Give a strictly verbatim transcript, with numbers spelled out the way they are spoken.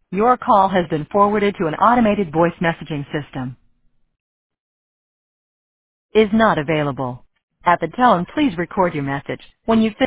Your call has been forwarded to an automated voice messaging system. Is not available. At the tone, please record your message. When you finish